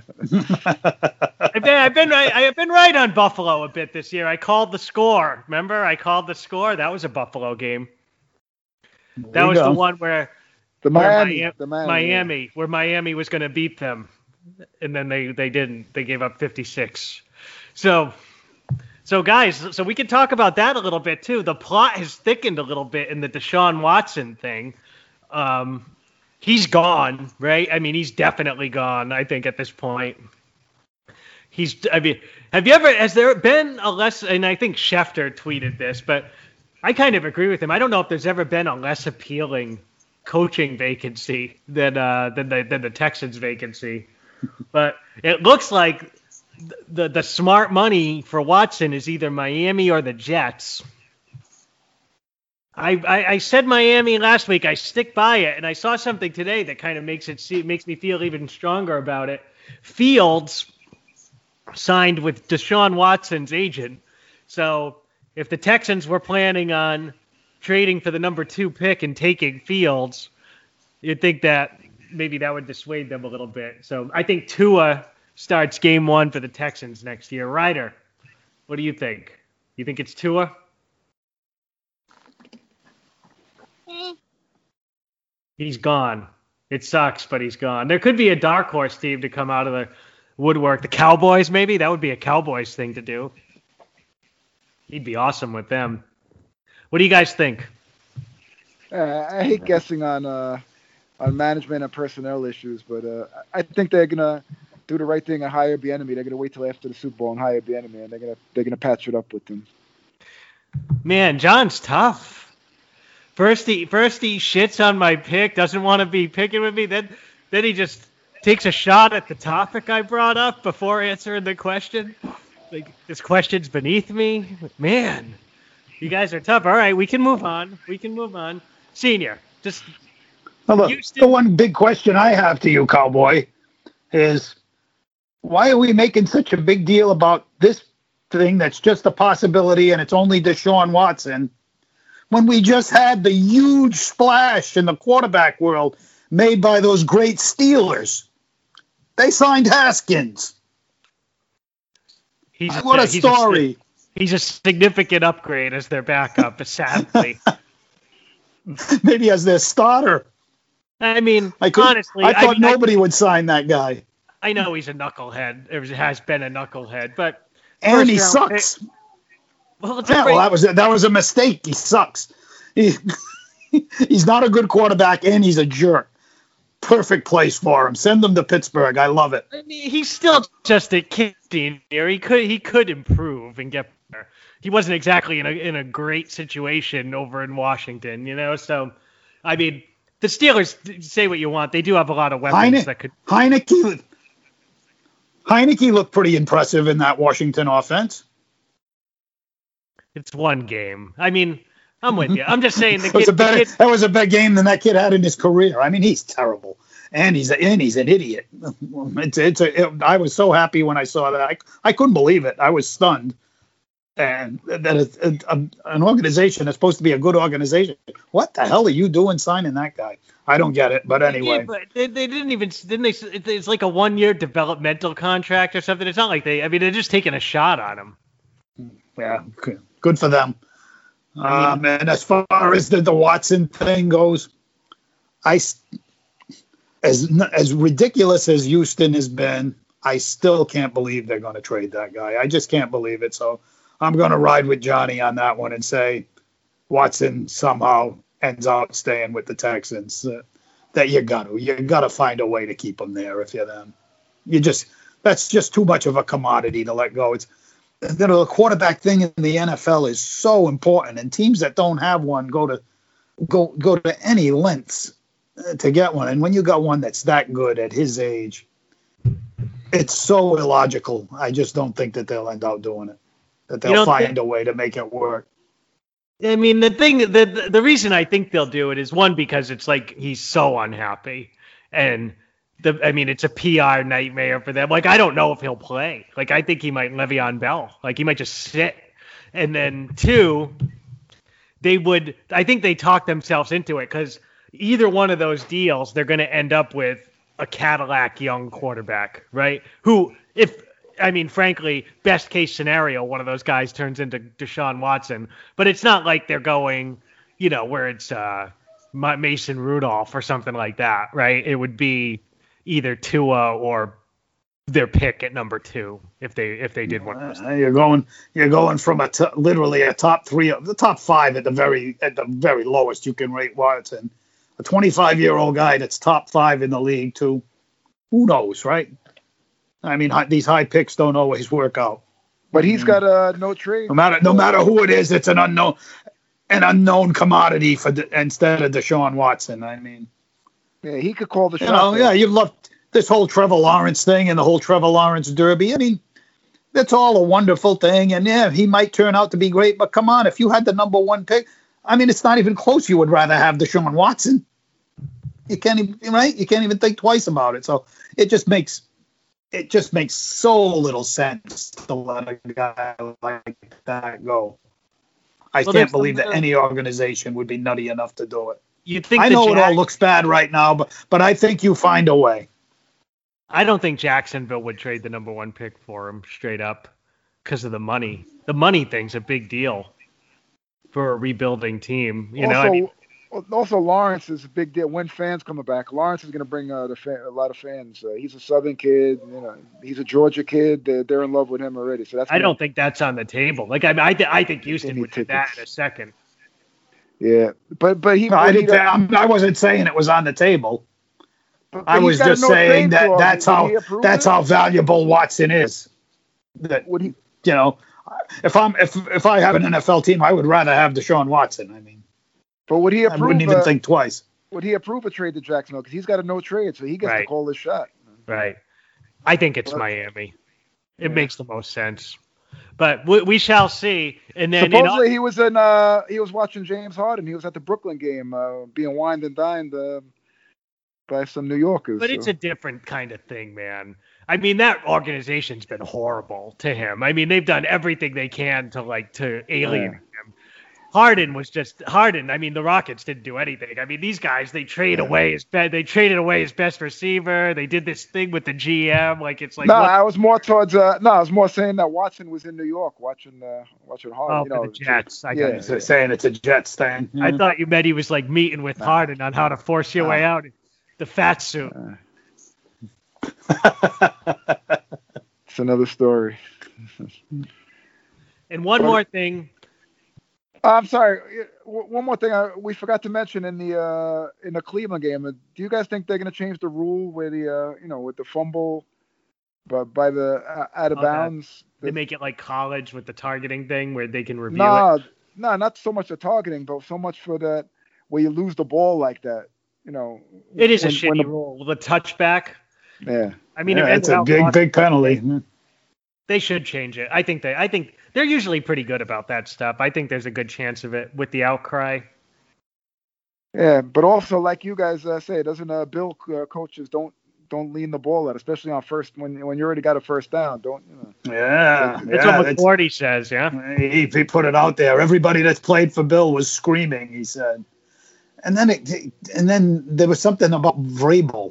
I've been right on Buffalo a bit this year. I called the score. Remember? I called the score. That was a Buffalo game. That was the one where Miami, where Miami was going to beat them, and then they didn't. They gave up 56. So guys, so we can talk about that a little bit too. The plot has thickened a little bit in the Deshaun Watson thing. He's gone, right? I mean, he's definitely gone, I think, at this point. Has there been a less, and I think Schefter tweeted this, but I kind of agree with him. I don't know if there's ever been a less appealing coaching vacancy than the Texans vacancy. But it looks like the smart money for Watson is either Miami or the Jets. I said Miami last week. I stick by it, and I saw something today that kind of makes me feel even stronger about it. Fields signed with Deshaun Watson's agent. So if the Texans were planning on trading for the number 2 pick and taking Fields, you'd think that maybe that would dissuade them a little bit. So I think Tua starts game 1 for the Texans next year. Ryder, what do you think? You think it's Tua? He's gone. It sucks, but he's gone. There could be a dark horse team to come out of the woodwork. The Cowboys, maybe? That would be a Cowboys thing to do. He'd be awesome with them. What do you guys think? I hate guessing on management and personnel issues, but I think they're gonna do the right thing and hire Bieniemy. They're gonna wait till after the Super Bowl and hire Bieniemy, and they're gonna patch it up with him. Man, John's tough. First he shits on my pick, doesn't want to be picking with me. Then he just takes a shot at the topic I brought up before answering the question. Like, this question's beneath me. Man, you guys are tough. All right, we can move on. Senior, just Well, the one big question I have to you, Cowboy, is why are we making such a big deal about this thing that's just a possibility and it's only Deshaun Watson when we just had the huge splash in the quarterback world made by those great Steelers? They signed Haskins. What a story. He's a significant upgrade as their backup, sadly. Maybe as their starter. I mean, honestly, I thought nobody would sign that guy. I know he's a knucklehead. Or has been a knucklehead, but and he sucks. That was a mistake. He sucks. He's not a good quarterback, and he's a jerk. Perfect place for him. Send him to Pittsburgh. I love it. I mean, he's still just a kid senior. He could improve and get better. He wasn't exactly in a great situation over in Washington, you know. So, I mean, the Steelers, say what you want, they do have a lot of weapons that could. Heineke looked pretty impressive in that Washington offense. It's one game. I mean, I'm with you. I'm just saying that was a better game than that kid had in his career. I mean, he's terrible, and he's an idiot. I was so happy when I saw that. I couldn't believe it. I was stunned. And that an organization that's supposed to be a good organization. What the hell are you doing signing that guy? I don't get it. But anyway, but they didn't they? It's like a 1-year developmental contract or something. It's not like they're just taking a shot on him. Yeah, good for them. And as far as the Watson thing goes, as ridiculous as Houston has been, I still can't believe they're going to trade that guy. I just can't believe it. So I'm going to ride with Johnny on that one and say Watson somehow ends up staying with the Texans. That you got to find a way to keep him there if you're them. That's just too much of a commodity to let go. The quarterback thing in the NFL is so important, and teams that don't have one go to any lengths to get one. And when you got one that's that good at his age, it's so illogical. I just don't think that they'll end up doing it. That they'll find a way to make it work. I mean, the reason I think they'll do it is, one, because it's like he's so unhappy, and it's a PR nightmare for them. Like, I don't know if he'll play. Like, I think he might Le'Veon Bell. Like, he might just sit. And then 2, I think they talk themselves into it, because either one of those deals, they're going to end up with a Cadillac young quarterback, right? Frankly, best case scenario, one of those guys turns into Deshaun Watson. But it's not like they're going, where it's Mason Rudolph or something like that, right? It would be either Tua or their pick at number 2 if they did one. You're going from literally a top 3, the top 5 at the very lowest you can rate Watson. A 25-year-old guy that's top 5 in the league to who knows, right? I mean, these high picks don't always work out. But he's got no trade. No matter who it is, it's an unknown commodity instead of Deshaun Watson. I mean, yeah, he could call the shot. Yeah, you love this whole Trevor Lawrence thing and the whole Trevor Lawrence derby. I mean, that's all a wonderful thing, and yeah, he might turn out to be great. But come on, if you had the number 1 pick, I mean, it's not even close. You would rather have Deshaun Watson. You can't even, right? You can't even think twice about it. So it just makes so little sense to let a guy like that go. I can't believe that any organization would be nutty enough to do it. I know it all looks bad right now, but I think you find a way. I don't think Jacksonville would trade the number 1 pick for him straight up because of the money. The money thing's a big deal for a rebuilding team. Also, Lawrence is a big deal. When fans coming back, Lawrence is going to bring a lot of fans. He's a Southern kid. He's a Georgia kid. They're in love with him already. So I don't think that's on the table. Like I think Houston would do that in a second. Yeah, but he. No, I wasn't saying it was on the table. I was just saying that's how valuable Watson is. That would he? If I have an NFL team, I would rather have Deshaun Watson. I mean. But would he approve? I wouldn't even think twice. Would he approve a trade to Jacksonville? Because he's got a no trade, so he gets to call his shot. Right. I think it's Miami. It makes the most sense. But we shall see. And then supposedly he was watching James Harden. He was at the Brooklyn game, being wined and dined by some New Yorkers. But it's a different kind of thing, man. I mean, that organization's been horrible to him. I mean, they've done everything they can to alienate him. Harden. I mean, the Rockets didn't do anything. I mean, these guys, they traded away his best receiver. They did this thing with the GM. Like, it's like. No, I was more saying that Watson was in New York watching Harden. Oh, for the Jets. Saying it's a Jets thing. I thought you meant he was like meeting with Harden on how to force your way out. The fat suit. It's another story. And one more thing. I'm sorry. One more thing we forgot to mention in the Cleveland game. Do you guys think they're going to change the rule where with the fumble, but by the out of bounds? They make it like college with the targeting thing where they can review it. No, not so much the targeting, but so much for that where you lose the ball like that. It is a shitty rule. The touchback. Yeah. I mean, it's a big penalty. They should change it. I think they're usually pretty good about that stuff. I think there's a good chance of it with the outcry. Yeah, but also like you guys say, doesn't Bill coaches don't lean the ball out, especially on first when you already got a first down, don't you? Yeah, that's what McCourty says. Yeah, he put it out there. Everybody that's played for Bill was screaming. He said, and then there was something about Vrabel.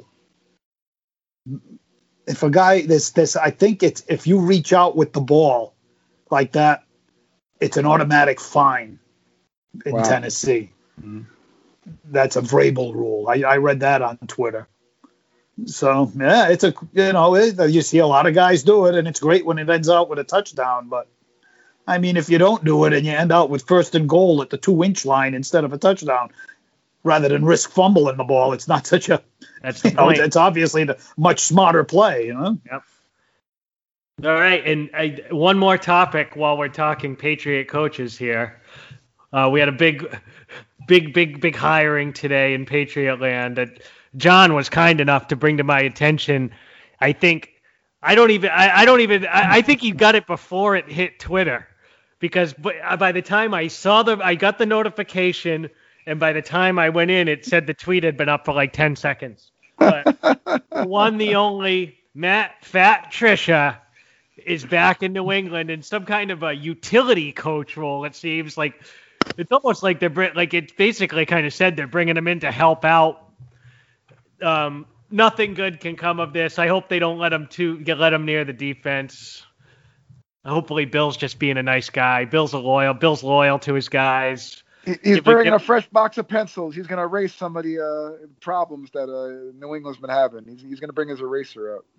If a guy this I think it's if you reach out with the ball like that, it's an automatic fine in Tennessee. Mm-hmm. That's a Vrabel rule. I read that on Twitter. So yeah, it's you see a lot of guys do it, and it's great when it ends out with a touchdown. But I mean, if you don't do it and you end out with 1st and goal at the 2-inch line instead of a touchdown, rather than risk fumbling the ball, it's not such a. That's the point. It's obviously the much smarter play, Yep. All right, and one more topic while we're talking Patriot coaches here. We had a big hiring today in Patriot land that John was kind enough to bring to my attention. I think he got it before it hit Twitter, because by the time I got the notification. And by the time I went in, it said the tweet had been up for like 10 seconds. But the only Fat Trisha is back in New England in some kind of a utility coach role. It seems like it's almost like it basically kind of said they're bringing him in to help out. Nothing good can come of this. I hope they don't let him near the defense. Hopefully, Bill's just being a nice guy. Bill's loyal to his guys. He's bringing a fresh box of pencils. He's going to erase some of the problems that New England's been having. He's going to bring his eraser out.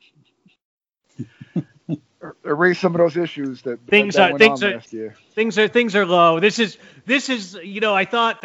Erase some of those issues that went on last year. Things are low. This is I thought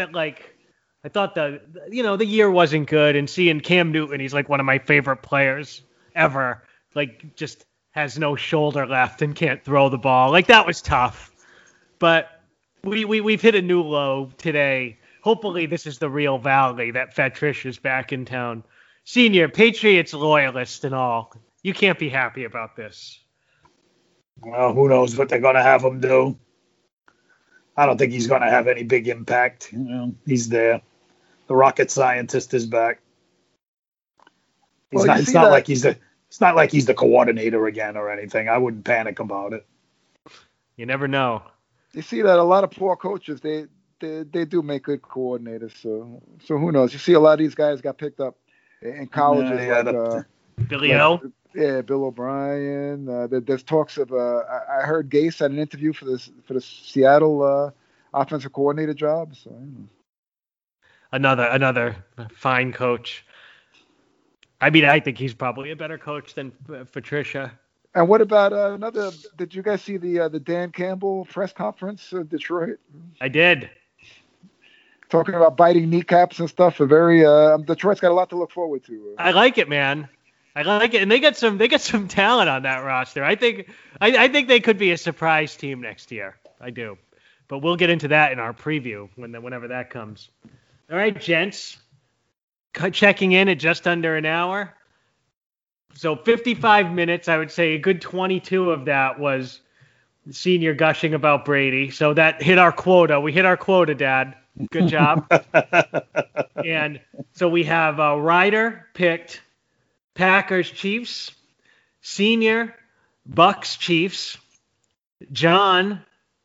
the year wasn't good, and seeing Cam Newton, he's like one of my favorite players ever. Like, just has no shoulder left and can't throw the ball. Like, that was tough. But we've hit a new low today. Hopefully this is the real valley that Fatrish is back in town. Senior, Patriots loyalist and all. You can't be happy about this. Well, who knows what they're going to have him do. I don't think he's going to have any big impact. He's there. The rocket scientist is back. It's not like he's the coordinator again or anything. I wouldn't panic about it. You never know. You see that a lot of poor coaches, they do make good coordinators. So who knows? You see a lot of these guys got picked up in colleges. Billy O. Yeah, Bill O'Brien. There's talks of. I heard Gase had an interview for the Seattle offensive coordinator job. So another fine coach. I mean, I think he's probably a better coach than Patricia. And what about another? Did you guys see the Dan Campbell press conference in Detroit? I did. Talking about biting kneecaps and stuff. Detroit's got a lot to look forward to. I like it, man. I like it, and they got some talent on that roster. I think they could be a surprise team next year. I do, but we'll get into that in our preview whenever that comes. All right, gents, checking in at just under an hour. So 55 minutes, I would say a good 22 of that was Senior gushing about Brady. So that hit our quota. We hit our quota, Dad. Good job. And so we have Ryder picked Packers Chiefs, Senior Bucks Chiefs, John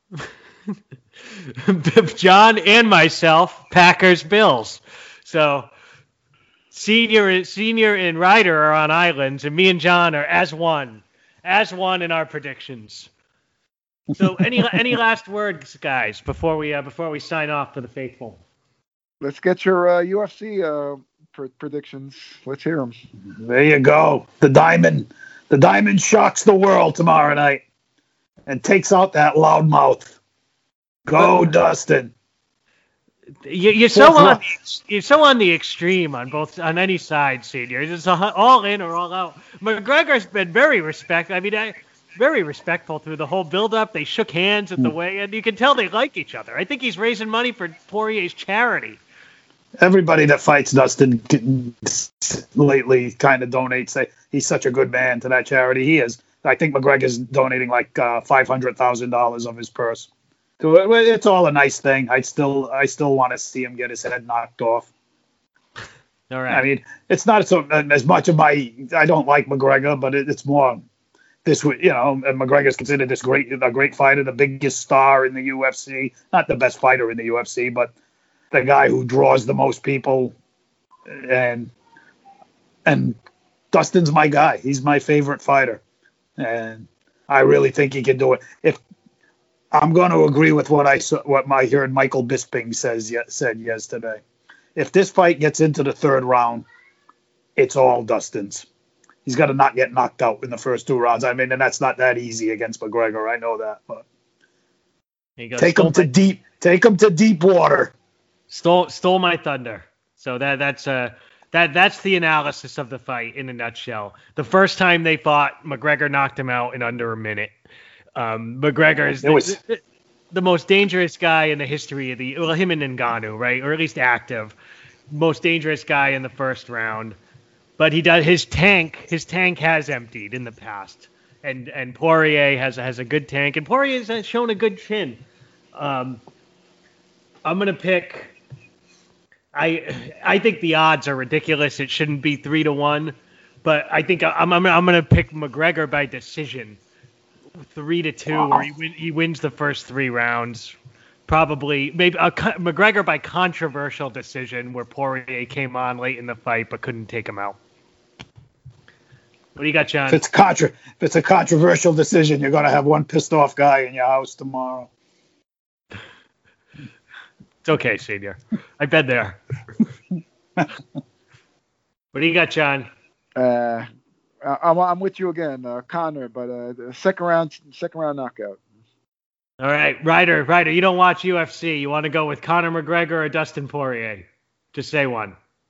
and myself Packers Bills. So Senior and Ryder are on islands, and me and John are as one in our predictions. So any last words, guys, before we sign off for the faithful? Let's get your UFC predictions. Let's hear them. There you go. The diamond shocks the world tomorrow night and takes out that loudmouth. Go, Dustin. You're so on the extreme on any side, Senior. It's all in or all out. McGregor's been very respectful through the whole build-up. They shook hands at the way, and you can tell they like each other. I think he's raising money for Poirier's charity. Everybody that fights Dustin lately kind of donates. He's such a good man to that charity. He is. I think McGregor's donating like $500,000 of his purse. So it's all a nice thing. I still want to see him get his head knocked off. All right. I mean, it's not so as much of I don't like McGregor, but it's more this, and McGregor's considered a great fighter, the biggest star in the UFC. Not the best fighter in the UFC, but the guy who draws the most people. And Dustin's my guy. He's my favorite fighter. And I really think he can do it. If I'm going to agree with what I heard Michael Bisping said yesterday. If this fight gets into the third round, it's all Dustin's. He's got to not get knocked out in the first two rounds. I mean, and that's not that easy against McGregor. I know that, but take him to deep water. Stole my thunder. So that's the analysis of the fight in a nutshell. The first time they fought, McGregor knocked him out in under a minute. McGregor is the most dangerous guy in the history of him and Ngannou, right? Or at least active. Most dangerous guy in the first round. But his tank has emptied in the past. And Poirier has a good tank. And Poirier has shown a good chin. I'm going to pick. I think the odds are ridiculous. It shouldn't be 3-1. But I think I'm going to pick McGregor by decision. 3-2, where he wins the first 3 rounds. Probably, maybe McGregor by controversial decision, where Poirier came on late in the fight but couldn't take him out. What do you got, John? If it's a controversial decision, you're going to have one pissed off guy in your house tomorrow. It's okay, Senior. I've been there. What do you got, John? I'm with you again, Connor, but the second round knockout. All right, Ryder, you don't watch UFC. You want to go with Conor McGregor or Dustin Poirier? Just say one.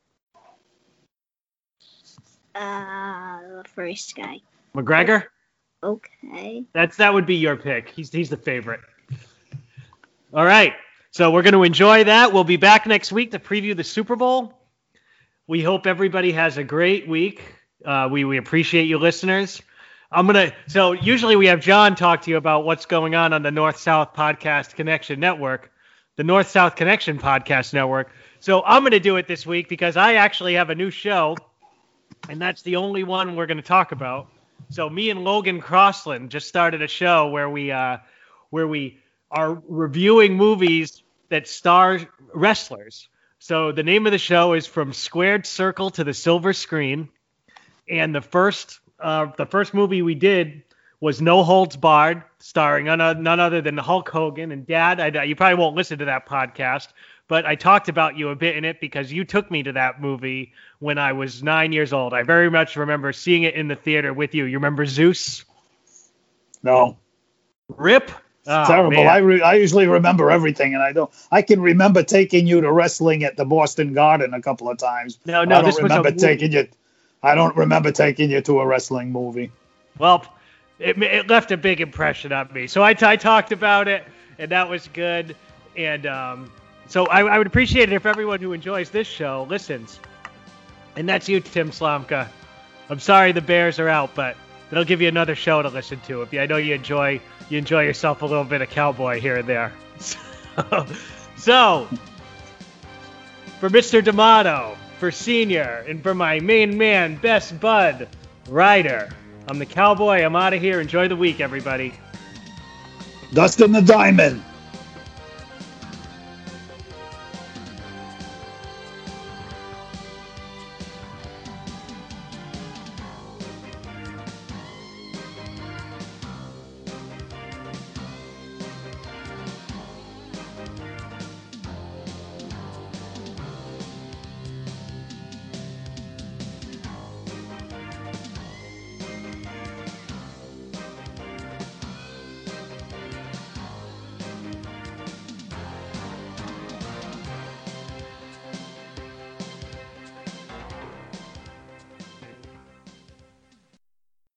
The first guy. McGregor? Okay. That would be your pick. He's the favorite. All right, so we're going to enjoy that. We'll be back next week to preview the Super Bowl. We hope everybody has a great week. We appreciate you listeners. So usually we have John talk to you about what's going on the North-South Podcast Connection Network, the North-South Connection Podcast Network. So I'm going to do it this week because I actually have a new show, and that's the only one we're going to talk about. So me and Logan Crossland just started a show where we are reviewing movies that star wrestlers. So the name of the show is From Squared Circle to the Silver Screen, and the first movie we did was No Holds Barred, starring none other than Hulk Hogan. And Dad, you probably won't listen to that podcast, but I talked about you a bit in it because you took me to that movie when I was 9 years old. I very much remember seeing it in the theater with you. You remember Zeus? No. Rip? Oh, terrible. Man. I usually remember everything, and I can remember taking you to wrestling at the Boston Garden a couple of times. No, I don't this remember was a taking you. I don't remember taking you to a wrestling movie. Well, it left a big impression on me. So I talked about it, and that was good. And so I would appreciate it if everyone who enjoys this show listens. And that's you, Tim Slomka. I'm sorry the Bears are out, but it'll give you another show to listen to. I know you enjoy yourself a little bit of cowboy here and there. So for Mr. D'Amato, for Senior, and for my main man, best bud, Ryder, I'm the cowboy. I'm out of here. Enjoy the week, everybody. Dustin the Diamond.